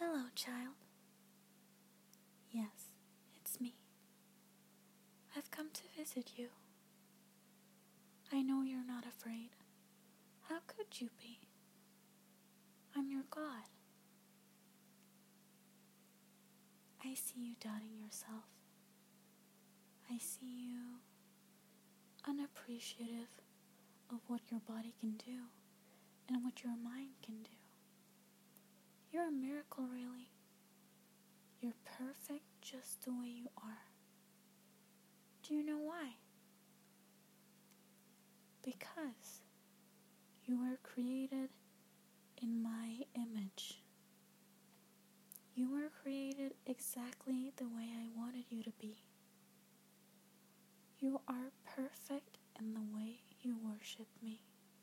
Hello, child. Yes, it's me. I've come to visit you. I know you're not afraid. How could you be? I'm your God. I see you doubting yourself. I see you unappreciative of what your body can do and what your mind can do. You're a miracle, really. You're perfect just the way you are. Do you know why? Because you were created in my image. You were created exactly the way I wanted you to be. You are perfect in the way you worship me.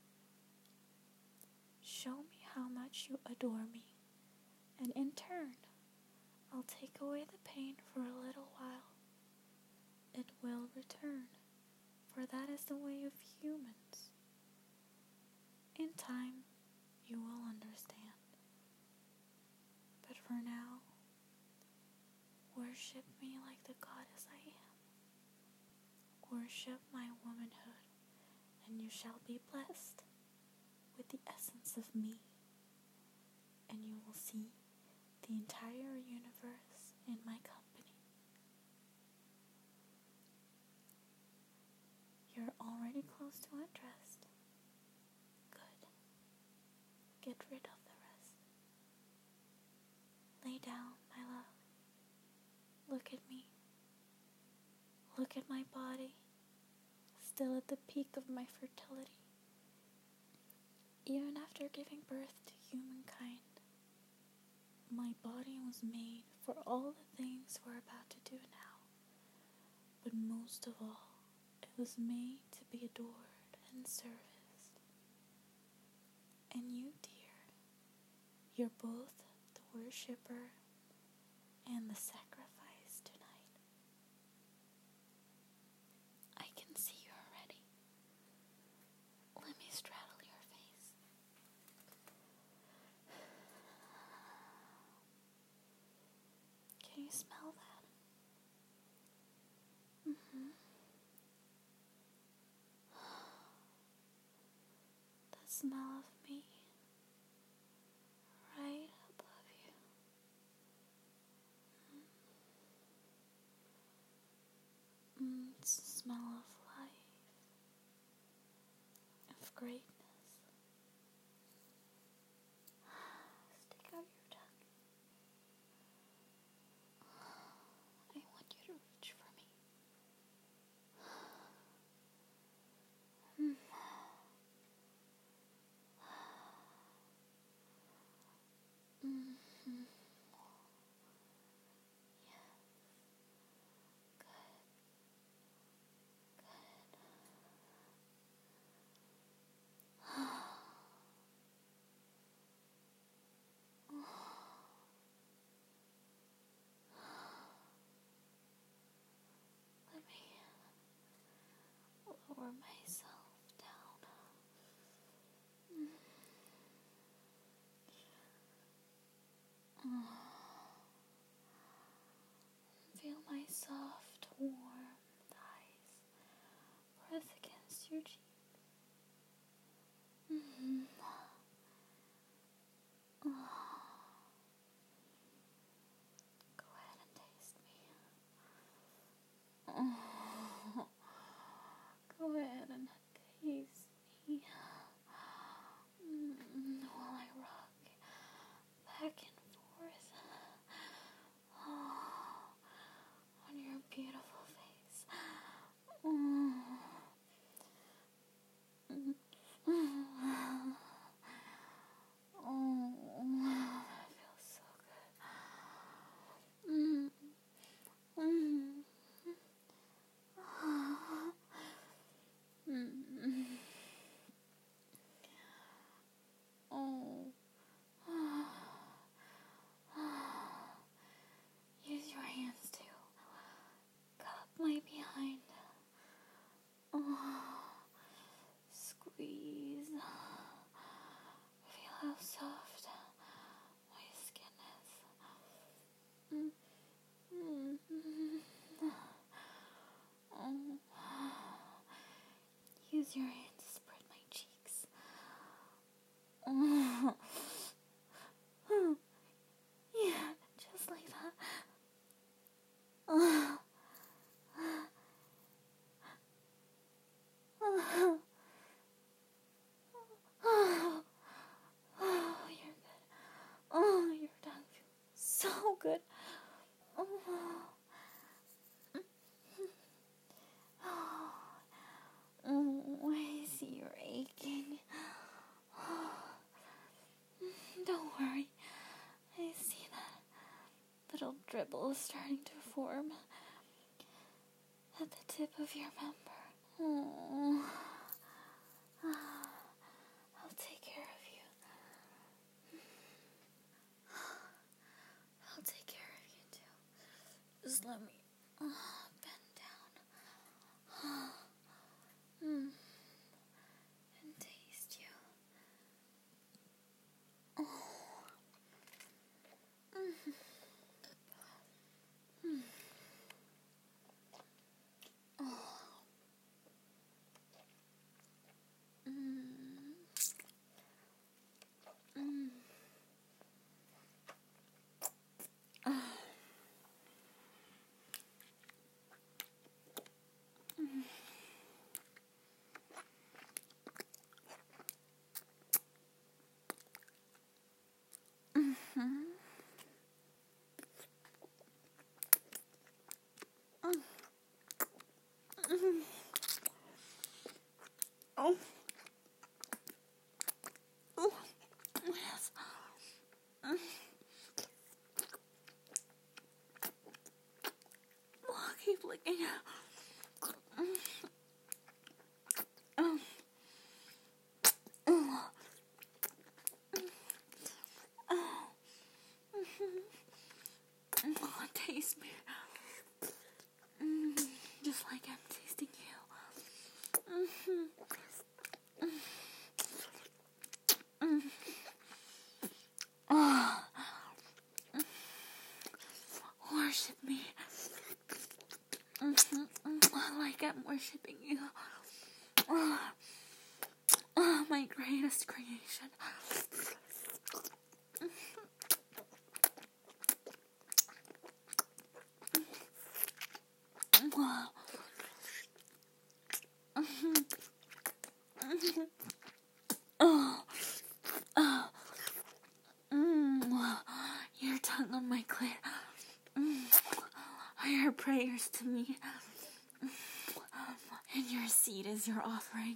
Show me how much you adore me, and in turn, I'll take away the pain for a little while. It will return, for that is the way of humans. In time, you will understand. But for now, worship me like the goddess I am. Worship my womanhood, and you shall be blessed with the essence of me, and you will see the entire universe in my company. You're already close to undressed. Good. Get rid of the rest. Lay down, my love. Look at me. Look at my body, still at the peak of my fertility. Even after giving birth to humankind, my body was made for all the things we're about to do now. But most of all, it was made to be adored and serviced. And you, dear, you're both the worshipper and the sacrifice tonight. I can see you already. Let me straddle your face. Can you smell that? The smell of me right above you. It's the smell of life, of greatness. Stick out your tongue. I want you to reach for me. Let me lower myself down. Feel my soft, warm thighs press against your cheek. Go ahead and taste me. Go ahead and taste me. While I rock back and forth on your beautiful face. use your hand to spread my cheeks. Oh. Yeah, just like that. Oh. Oh. Oh. Oh, you're good. Oh, your tongue feels so good. Oh. Oh, I see you're aching. Don't worry. I see that little dribble is starting to form at the tip of your member. Oh. I'll take care of you. I'll take care of you too. Just let me bend down. And taste you. Oh. Oh. Oh. Yes. Oh, keep licking. Oh. Oh. Oh, taste me. Just like I'm tasting you. Oh. Worship me. Like I'm worshiping you. Oh, my greatest creation. Oh. Oh. Your tongue on my clit. Are your prayers to me. And your seed is your offering.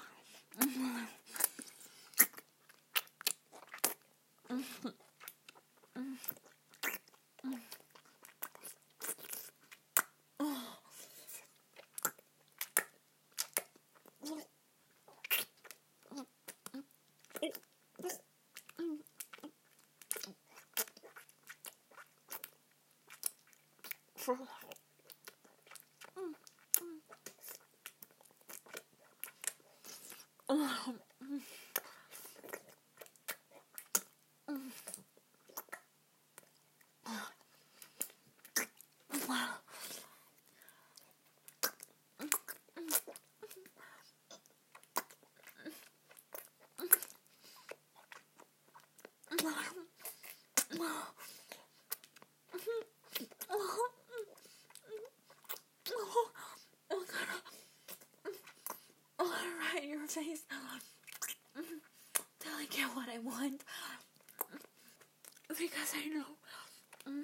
Right in your face till I get what I want, because I know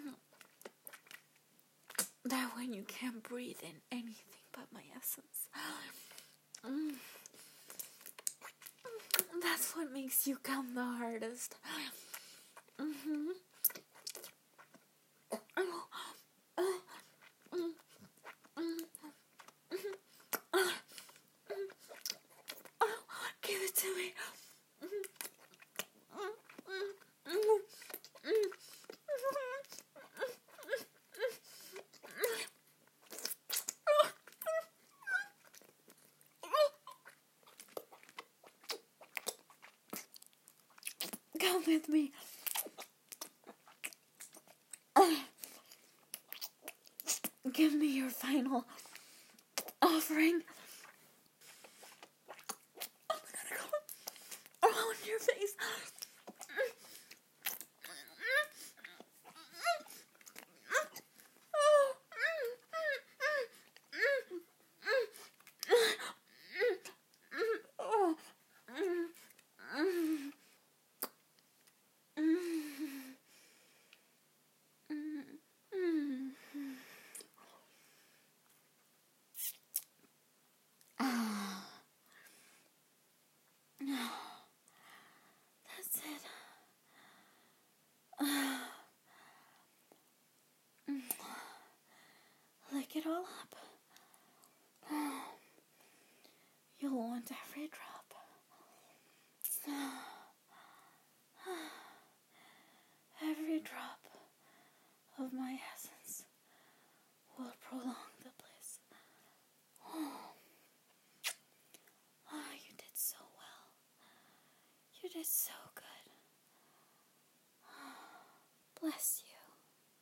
that when you can't breathe in anything but my essence, that's what makes you come the hardest. Give it to me. Come with me. Give me your final offering. want every drop. Every drop of my essence will prolong the bliss. Oh, you did so well. You did so good. Bless you.